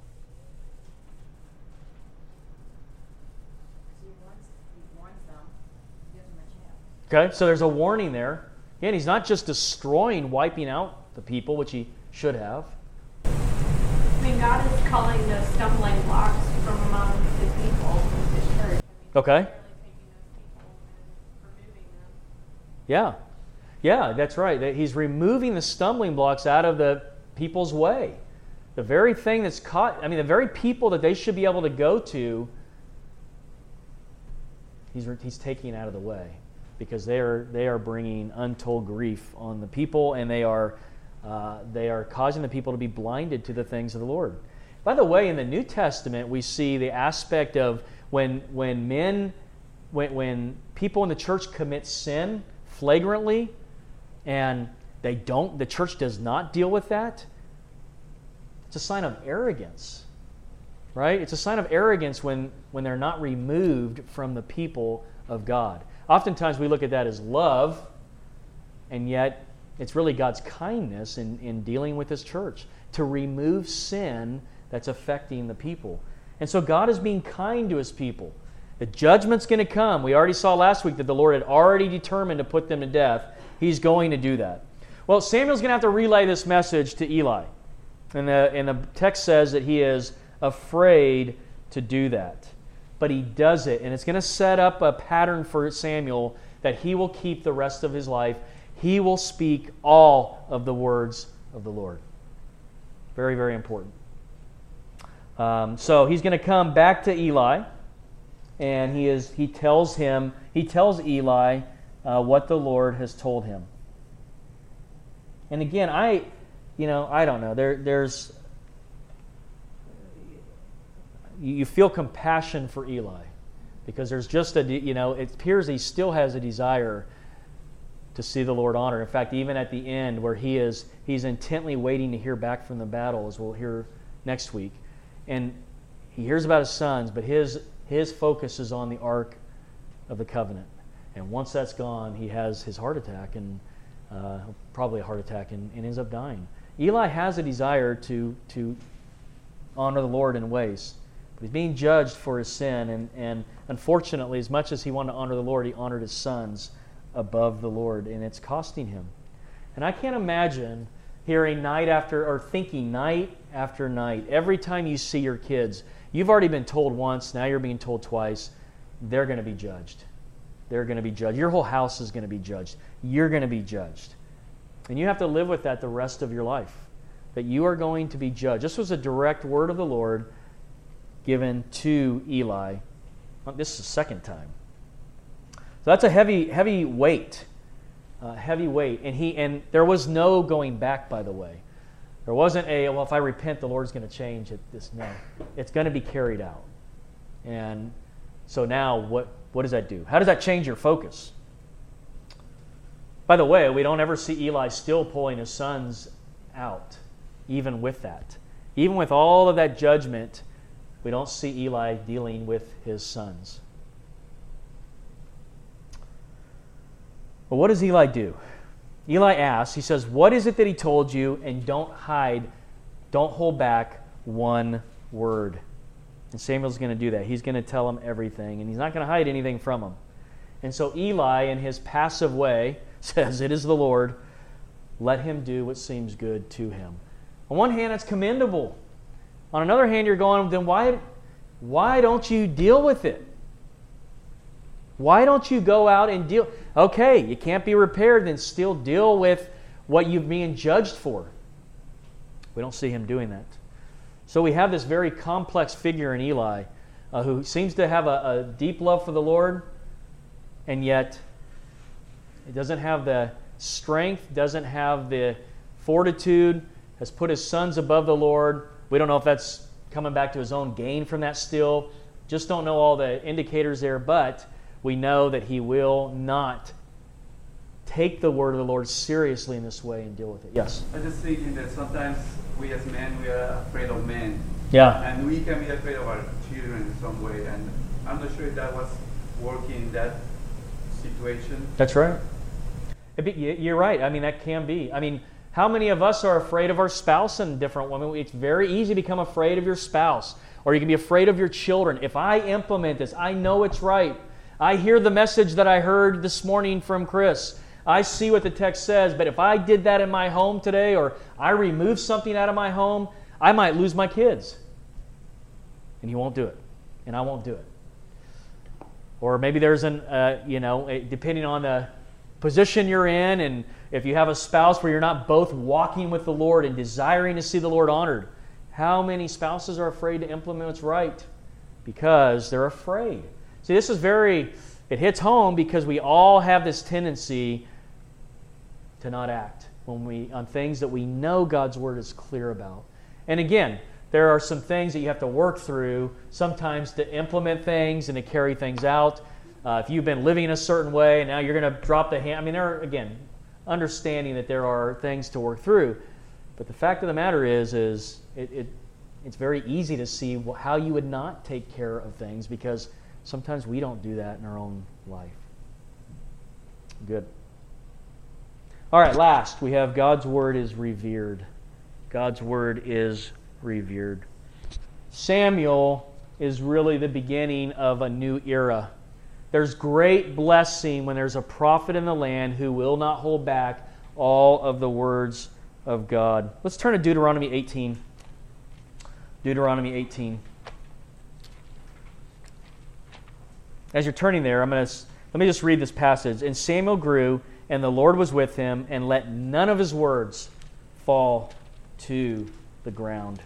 He warns them, gives them a chance. Okay, so there's a warning there. Again, He's not just destroying, wiping out the people, which He should have. I mean, God is calling the stumbling blocks from among His people, His church. I mean, Okay. He's really taking those people and removing them. Yeah, that's right. That He's removing the stumbling blocks out of the people's way. The very thing that's the very people that they should be able to go to, He's taking out of the way, because they are bringing untold grief on the people, and they are causing the people to be blinded to the things of the Lord. By the way, in the New Testament, we see the aspect of when people in the church commit sin flagrantly, and the church does not deal with that. It's a sign of arrogance, right? It's a sign of arrogance when they're not removed from the people of God. Oftentimes we look at that as love, and yet it's really God's kindness in dealing with His church to remove sin that's affecting the people. And so God is being kind to His people. The judgment's going to come. We already saw last week that the Lord had already determined to put them to death. He's going to do that. Well, Samuel's going to have to relay this message to Eli. And the text says that he is afraid to do that. But he does it, and it's going to set up a pattern for Samuel that he will keep the rest of his life. He will speak all of the words of the Lord. Very, very important. So he's going to come back to Eli, and he tells Eli what the Lord has told him. And again, I don't know. There's you feel compassion for Eli, because there's just it appears he still has a desire to see the Lord honored. In fact, even at the end where he's intently waiting to hear back from the battle, as we'll hear next week, and he hears about his sons, but his focus is on the Ark of the Covenant. And once that's gone, he has his heart attack, and probably a heart attack, and ends up dying. Eli has a desire to honor the Lord in ways, but he's being judged for his sin, and unfortunately, as much as he wanted to honor the Lord, he honored his sons above the Lord, and it's costing him. And I can't imagine thinking night after night, every time you see your kids, you've already been told once, now you're being told twice, they're going to be judged. They're going to be judged. Your whole house is going to be judged. You're going to be judged. And you have to live with that the rest of your life, that you are going to be judged. This was a direct word of the Lord given to Eli. This is the second time. So that's a heavy weight. Heavy weight. And there was no going back, by the way. There wasn't if I repent, the Lord's going to change it. No. It's going to be carried out. And so now what does that do? How does that change your focus? By the way, we don't ever see Eli still pulling his sons out, even with that. Even with all of that judgment, we don't see Eli dealing with his sons. But what does Eli do? Eli asks, he says, what is it that he told you? And don't hold back one word. And Samuel's going to do that. He's going to tell him everything, and he's not going to hide anything from him. And so Eli, in his passive way, says, it is the Lord. Let him do what seems good to him. On one hand, it's commendable. On another hand, you're going, then why don't you deal with it? Why don't you go out and deal? Okay, you can't be repaired, then still deal with what you're being judged for. We don't see him doing that. So we have this very complex figure in Eli who seems to have a deep love for the Lord, and yet it doesn't have the strength, doesn't have the fortitude, has put his sons above the Lord. We don't know if that's coming back to his own gain from that still. Just don't know all the indicators there, but we know that he will not take the word of the Lord seriously in this way and deal with it. Yes? I just thinking that sometimes we as men, we are afraid of men. Yeah. And we can be afraid of our children in some way. And I'm not sure if that was working in that situation. That's right. You're right. I mean, that can be. I mean, how many of us are afraid of our spouse in different women? It's very easy to become afraid of your spouse, or you can be afraid of your children. If I implement this, I know it's right. I hear the message that I heard this morning from Chris. I see what the text says, but if I did that in my home today, or I remove something out of my home, I might lose my kids. And he won't do it. And I won't do it. Or maybe there's depending on the position you're in, and if you have a spouse where you're not both walking with the Lord and desiring to see the Lord honored, how many spouses are afraid to implement what's right? Because they're afraid. See, this is it hits home because we all have this tendency to not act on things that we know God's Word is clear about. And again, there are some things that you have to work through sometimes to implement things and to carry things out. If you've been living a certain way and now you're going to drop the hand, I mean, there are, again, understanding that there are things to work through. But the fact of the matter is it's very easy to see how you would not take care of things because sometimes we don't do that in our own life. Good. All right, last, we have God's Word is revered. God's Word is revered. Samuel is really the beginning of a new era. There's great blessing when there's a prophet in the land who will not hold back all of the words of God. Let's turn to Deuteronomy 18. Deuteronomy 18. As you're turning there, let me just read this passage. And Samuel grew, and the Lord was with him, and let none of his words fall to the ground.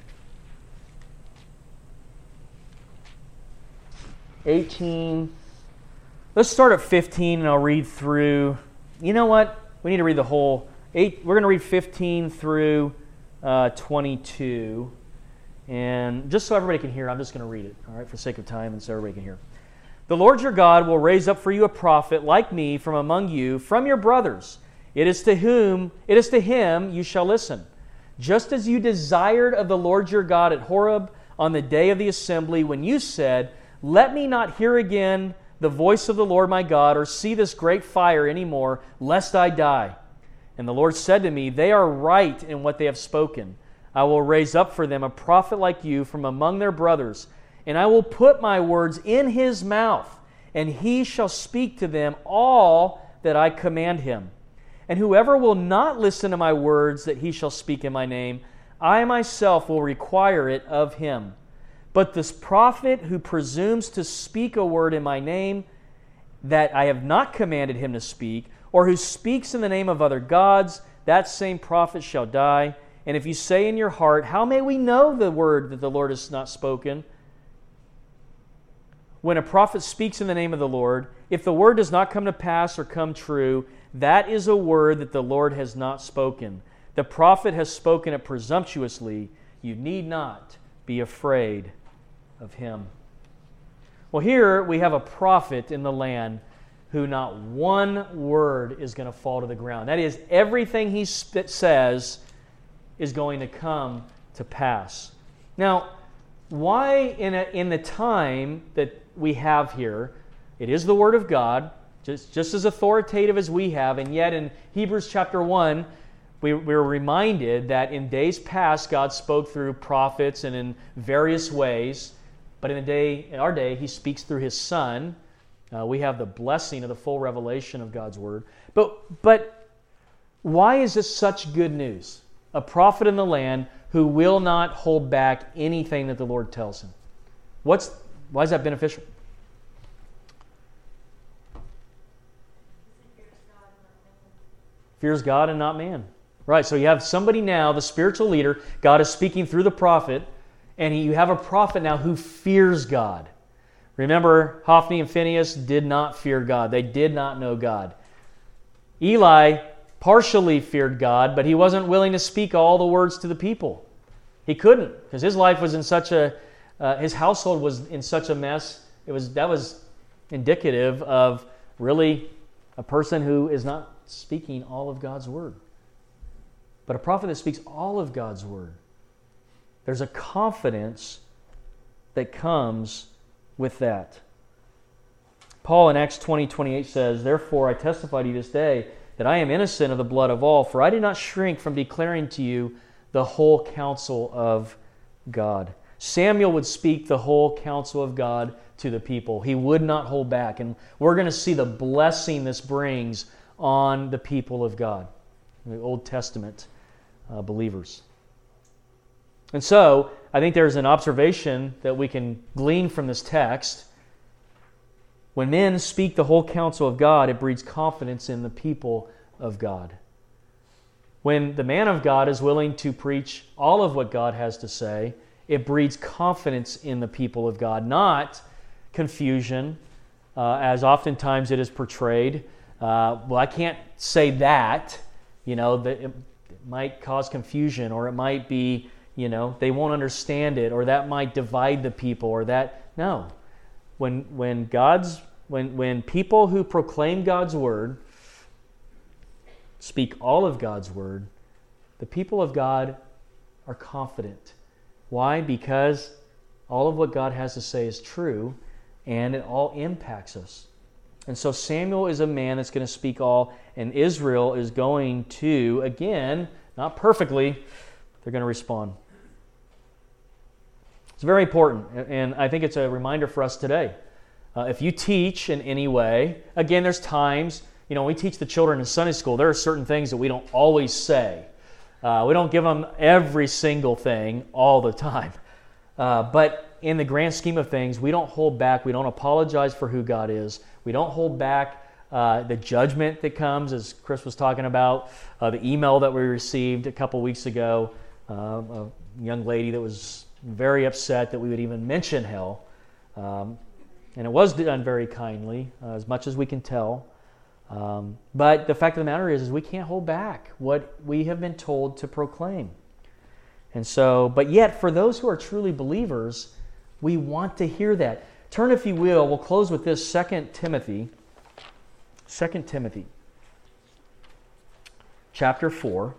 18. Let's start at 15, and I'll read through. You know what? We need to read the whole 8. We're going to read 15 through 22. And just so everybody can hear, I'm just going to read it, all right, for the sake of time and so everybody can hear. The Lord your God will raise up for you a prophet like me from among you, from your brothers. It is to him you shall listen. Just as you desired of the Lord your God at Horeb on the day of the assembly, when you said, let me not hear again the voice of the Lord my God, or see this great fire any more, lest I die. And the Lord said to me, they are right in what they have spoken. I will raise up for them a prophet like you from among their brothers, and I will put my words in his mouth, and he shall speak to them all that I command him. And whoever will not listen to my words that he shall speak in my name, I myself will require it of him. But this prophet who presumes to speak a word in my name that I have not commanded him to speak, or who speaks in the name of other gods, that same prophet shall die. And if you say in your heart, how may we know the word that the Lord has not spoken? When a prophet speaks in the name of the Lord, if the word does not come to pass or come true, that is a word that the Lord has not spoken. The prophet has spoken it presumptuously. You need not be afraid of him. Well, here we have a prophet in the land who not one word is going to fall to the ground. That is, everything he says is going to come to pass. Now, why in the time that we have here, it is the Word of God, just as authoritative as we have, and yet in Hebrews chapter 1, we were reminded that in days past God spoke through prophets and in various ways, but in our day, He speaks through His Son. We have the blessing of the full revelation of God's Word. But why is this such good news? A prophet in the land who will not hold back anything that the Lord tells him. Why is that beneficial? Fears God and not man. Right, so you have somebody now, the spiritual leader, God is speaking through the prophet, and you have a prophet now who fears God. Remember, Hophni and Phinehas did not fear God. They did not know God. Eli partially feared God, but he wasn't willing to speak all the words to the people. He couldn't, because his life was in such a, his household was in such a mess. That was indicative of really a person who is not speaking all of God's word. But a prophet that speaks all of God's word, there's a confidence that comes with that. Paul in Acts 20:28 says, "Therefore I testify to you this day that I am innocent of the blood of all, for I did not shrink from declaring to you the whole counsel of God." Samuel would speak the whole counsel of God to the people. He would not hold back. And we're going to see the blessing this brings on the people of God, the Old Testament believers. And so, I think there's an observation that we can glean from this text. When men speak the whole counsel of God, it breeds confidence in the people of God. When the man of God is willing to preach all of what God has to say, it breeds confidence in the people of God, not confusion, as oftentimes it is portrayed. Well, I can't say that, that it might cause confusion, or it might be, they won't understand it, or that might divide the people, or that. No. When people who proclaim God's word speak all of God's word, the people of God are confident. Why? Because all of what God has to say is true, and it all impacts us. And so Samuel is a man that's going to speak all, and Israel is going to, again, not perfectly, they're going to respond. It's very important, and I think it's a reminder for us today. If you teach in any way, again, there's times, when we teach the children in Sunday school, there are certain things that we don't always say. We don't give them every single thing all the time. But in the grand scheme of things, we don't hold back. We don't apologize for who God is. We don't hold back the judgment that comes, as Chris was talking about, the email that we received a couple weeks ago, a young lady that was very upset that we would even mention hell. And it was done very kindly, as much as we can tell. But the fact of the matter is we can't hold back what we have been told to proclaim. And so, but yet, for those who are truly believers, we want to hear that. Turn, if you will, we'll close with this, 2 Timothy. 2 Timothy, chapter 4.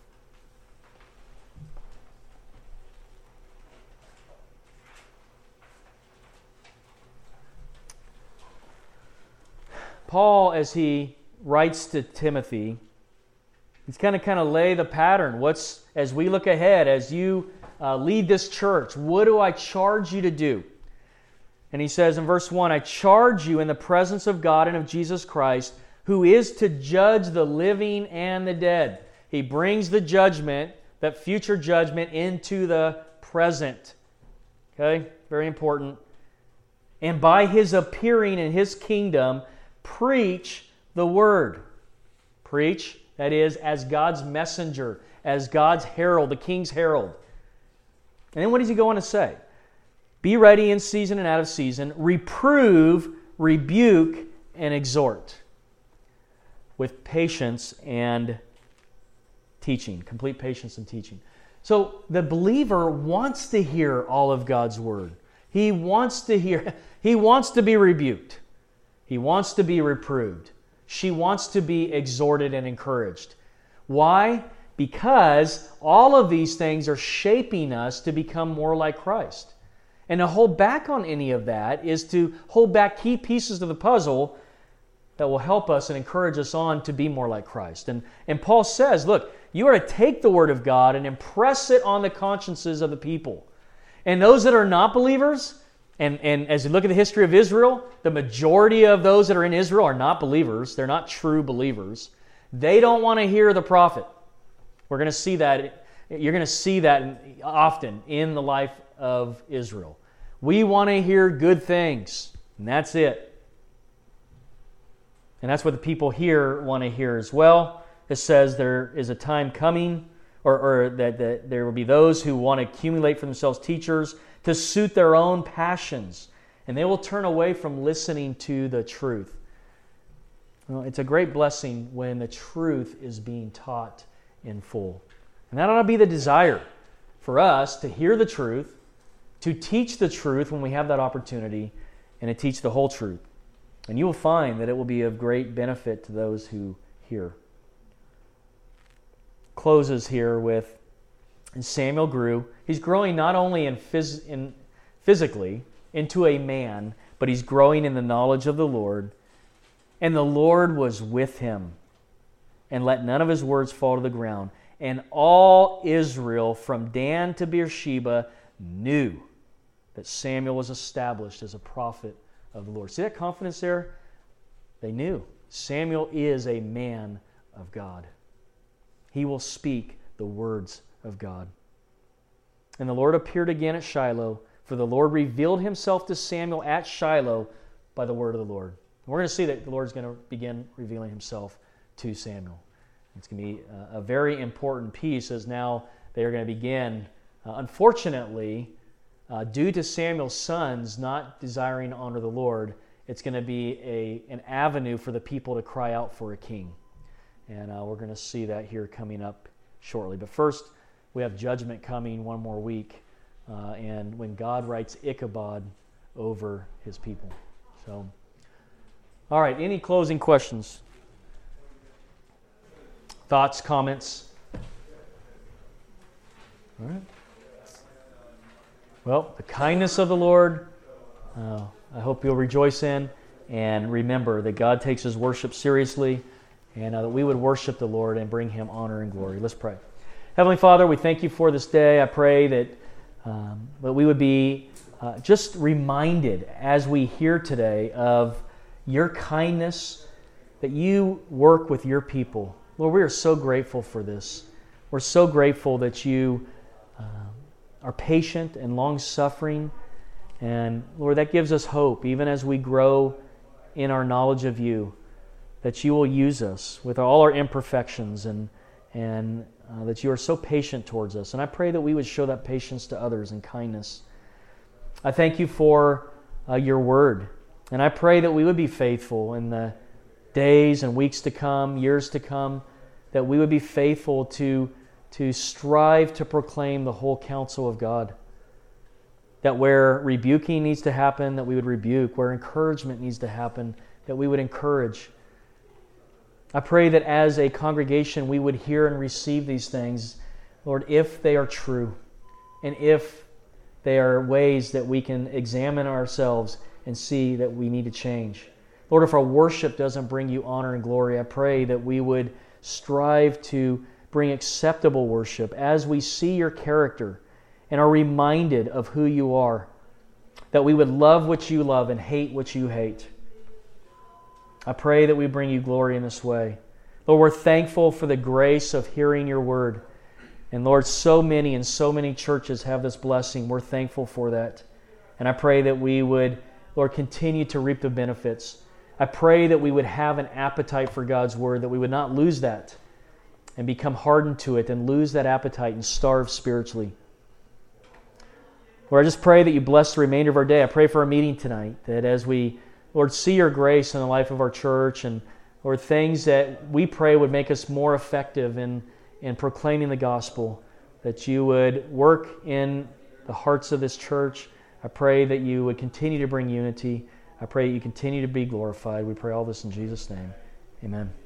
Paul, as he writes to Timothy, he's kind of lay the pattern. As we look ahead, as you lead this church, what do I charge you to do? And he says in verse 1, I charge you in the presence of God and of Jesus Christ, who is to judge the living and the dead. He brings the judgment, that future judgment, into the present. Okay? Very important. And by his appearing in his kingdom, preach the word. Preach, that is, as God's messenger, as God's herald, the king's herald. And then what does he go on to say? Be ready in season and out of season. Reprove, rebuke, and exhort with patience and teaching. Complete patience and teaching. So the believer wants to hear all of God's word. He wants to be rebuked. He wants to be reproved. She wants to be exhorted and encouraged. Why? Because all of these things are shaping us to become more like Christ. And to hold back on any of that is to hold back key pieces of the puzzle that will help us and encourage us on to be more like Christ. And Paul says, look, you are to take the Word of God and impress it on the consciences of the people. And those that are not believers, and as you look at the history of Israel, the majority of those that are in Israel are not believers. They're not true believers. They don't want to hear the prophet. We're going to see that. You're going to see that often in the life of Israel. We want to hear good things, and that's it. And that's what the people here want to hear as well. It says there is a time coming, or that there will be those who want to accumulate for themselves teachers to suit their own passions and they will turn away from listening to the truth. Well, it's a great blessing when the truth is being taught in full. And that ought to be the desire for us to hear the truth, to teach the truth when we have that opportunity, and to teach the whole truth. And you will find that it will be of great benefit to those who hear. Closes here with, and Samuel grew. He's growing not only in physically into a man, but he's growing in the knowledge of the Lord. And the Lord was with him, and let none of his words fall to the ground. And all Israel, from Dan to Beersheba, knew that Samuel was established as a prophet of the Lord. See that confidence there? They knew. Samuel is a man of God. He will speak the words of God. And the Lord appeared again at Shiloh, for the Lord revealed himself to Samuel at Shiloh by the word of the Lord. We're going to see that the Lord's going to begin revealing himself to Samuel. It's going to be a very important piece, as now they are going to begin, unfortunately, due to Samuel's sons not desiring to honor the Lord, it's going to be an avenue for the people to cry out for a king. And we're going to see that here coming up shortly. But first, we have judgment coming one more week, and when God writes Ichabod over his people. So, all right, any closing questions? Thoughts, comments? All right. Well, the kindness of the Lord, I hope you'll rejoice in, and remember that God takes his worship seriously, and that we would worship the Lord and bring him honor and glory. Let's pray. Heavenly Father, we thank you for this day. I pray that we would be just reminded as we hear today of your kindness, that you work with your people. Lord, we are so grateful for this. We're so grateful that you are patient and long-suffering. And Lord, that gives us hope, even as we grow in our knowledge of you, that you will use us with all our imperfections, and that you are so patient towards us. And I pray that we would show that patience to others in kindness. I thank you for your word. And I pray that we would be faithful in the days and weeks to come, years to come, that we would be faithful to strive to proclaim the whole counsel of God. That where rebuking needs to happen, that we would rebuke. Where encouragement needs to happen, that we would encourage. I pray that as a congregation we would hear and receive these things, Lord, if they are true, and if they are ways that we can examine ourselves and see that we need to change. Lord, if our worship doesn't bring you honor and glory, I pray that we would strive to bring acceptable worship as we see your character and are reminded of who you are, that we would love what you love and hate what you hate. I pray that we bring you glory in this way. Lord, we're thankful for the grace of hearing your word. And Lord, so many and so many churches have this blessing. We're thankful for that. And I pray that we would, Lord, continue to reap the benefits. I pray that we would have an appetite for God's word, that we would not lose that and become hardened to it and lose that appetite and starve spiritually. Lord, I just pray that you bless the remainder of our day. I pray for our meeting tonight, that as we, Lord, see your grace in the life of our church, and Lord, things that we pray would make us more effective in proclaiming the gospel, that you would work in the hearts of this church. I pray that you would continue to bring unity. I pray that you continue to be glorified. We pray all this in Jesus' name. Amen.